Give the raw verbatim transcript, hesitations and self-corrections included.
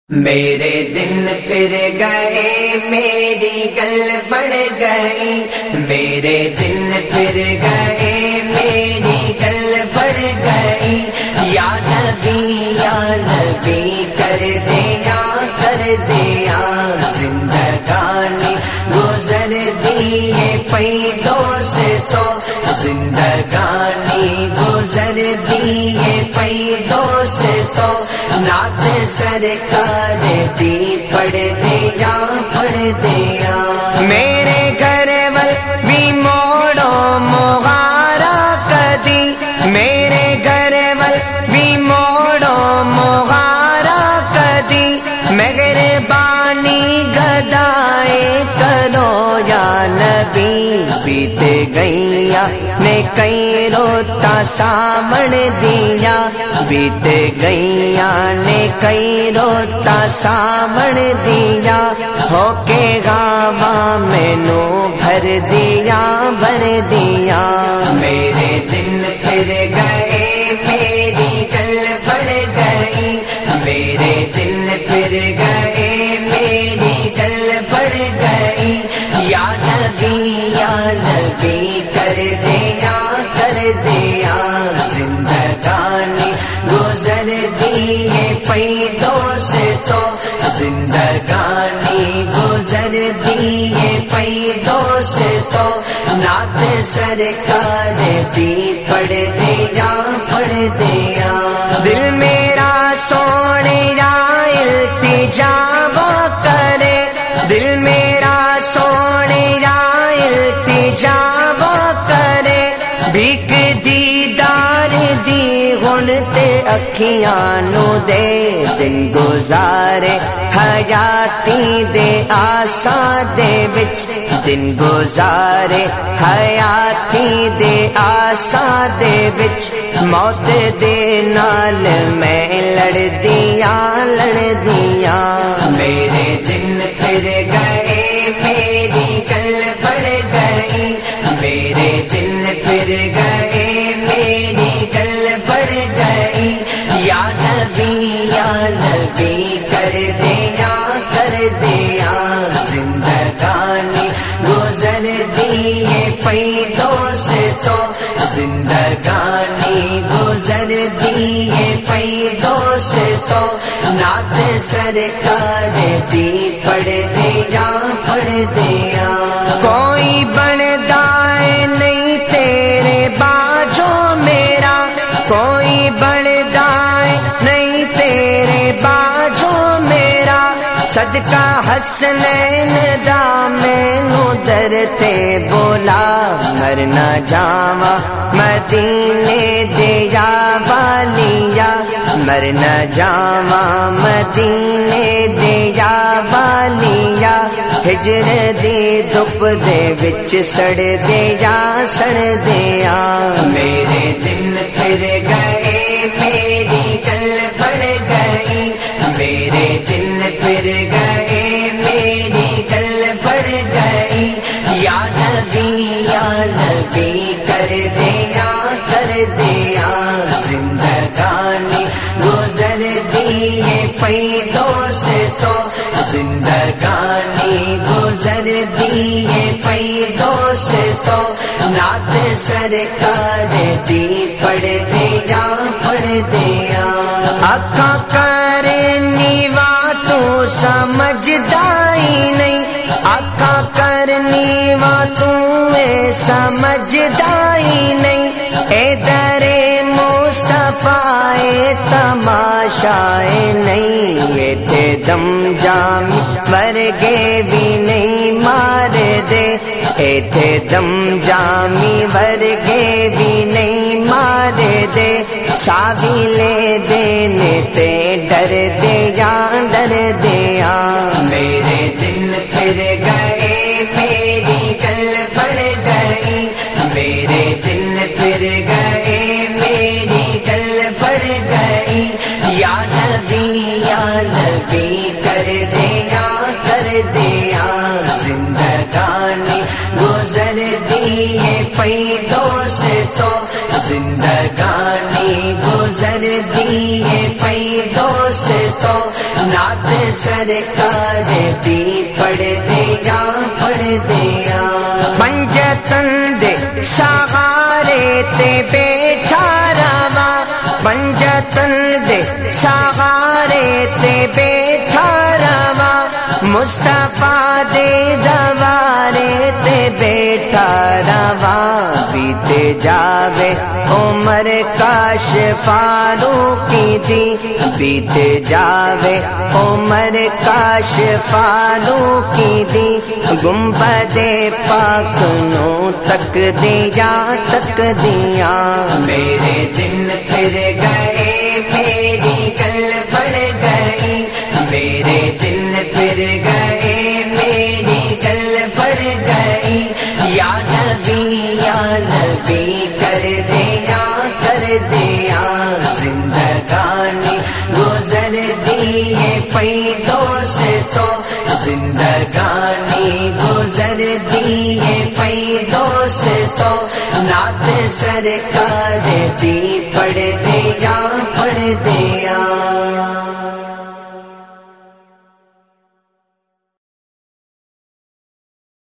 میرے دن پھر گئے میری گل بڑھ گئی، میرے دن پھر گئے میری گل بڑھ گئی، یا نبی یا نبی کر دیا کر دیا، زندگانی گزر دیے پئی دوستو، زندگانی گزر دیے پئی دوستو، نعت سرکار دی پڑھ دیا پڑھ دیا، میرے گھر ول بھی موڑو مغارا کدی، میرے گھر ول بھی موڑو مغارا کدی، مہربانی گدائے کرو یا نبی، بیتے گئیاں نے کئی روتا سامن دیا، بیتے گئیاں نے کئی روتا سامن دیا، ہو کے غاماں مینو بھر دیا بھر دیا، میرے دن پھر گئے میری گل بڑھ گئی، میرے دن پھر گئے میری گل بڑھ گئی، یا نبی یا نبی کر دیا کر دیا، زندگانی گزر دیے پئی دوستو، زندگانی گزر دیے پئی دوستو، نعت سرکار دی پڑھ دیا پڑھ دیا، دل میرا سونے یا التجا کرے، دل میرا سونے یا التجا کرے، بھیک دیدار دی ہن تے اکھیاں نو دے، دن گزارے حیاتی دے آساں دے وچ، دن گزارے حیاتی دے آساں دے وچ، موت دے نال میں لڑ دیا لڑ دیا، میرے دن پھر گئے میری گل بڑھ گئی، میرے دن پھر گئے میری گل بڑھ گئی، یا نبی یا نبی کر دیا کر دیا، زندگانی گزر دیے پئی دوستو، زندگانی گزر دیے پئی دوستو، نعت سرکار دی پڑھ دیا پڑھ دیا، کوئی بندا نہیں تیرے باجو میرا، کوئی بندا نہیں تیرے باجو میرا، صدقہ حسنین دا مینو در تے بولا، مر نہ جاواں مدینے دیا والیا، مر نہ جاواں مدینے دیا والیا، ہجر دی دھپ دے وچ سڑ دیا سڑ دیا، میرے دن پھر گئے میری گل بڑھ گئی، میرے دن پھر گئے میری گل بڑھ گئی، یا نبی یا نبی کر دیا کر دیا، زندگانی گزر دیے پئی دوستو، زندگانی گزر دیے پئی دوستو، نعت سرکار دی پڑھ دیا پڑھ دیا، اکھاں کرنی وا تو سمجھدا ہی نہیں، اکھاں کرنی وا تو اے سمجھدا ہی نہیں، اے درے مصطفیٰ اے تماشا نہیں، اے تے دم جام ورگے بھی نہیں مار دے، اے تے دم جامی ورگے بھی نہیں مار دے، ساوی لے دینے تے ڈر دیا ڈر دیا، میرے دن پھر گئے میری گل بڑھ گئی، میرے دن پھر گئے میری گل بڑھ گئی، یا نبی یا نبی کر دیا کر دیا، زندگانی گزر دی دیے پیدوں سے تو زندگانی گزر دیے پیدوں سے تو نعت سرکار دی پڑھ دیا پڑھ دیا پنجتن دے سہارے تے بیٹھا روا پنجتن دے سہارے تے بیٹھا روا مصطفیٰ دے دوارے تے بیٹھا روا بیتے جاوے عمر کاش فاروقی دی بیتے جاوے عمر کاش فاروقی دی گنبد پاک نو تک دیا تک دیا میرے دن پھر گئے میری گل بڑھ گئی میرے دن پھر گئے میری گل بڑھ گئی یا نبی یا نبی کر دیا کر دیا زندگانی گزر دیے پیدوں سے تو زندگانی گزر دیے پیدوں سے تو نعت سرکار دی پڑھ دیا پڑھ دیا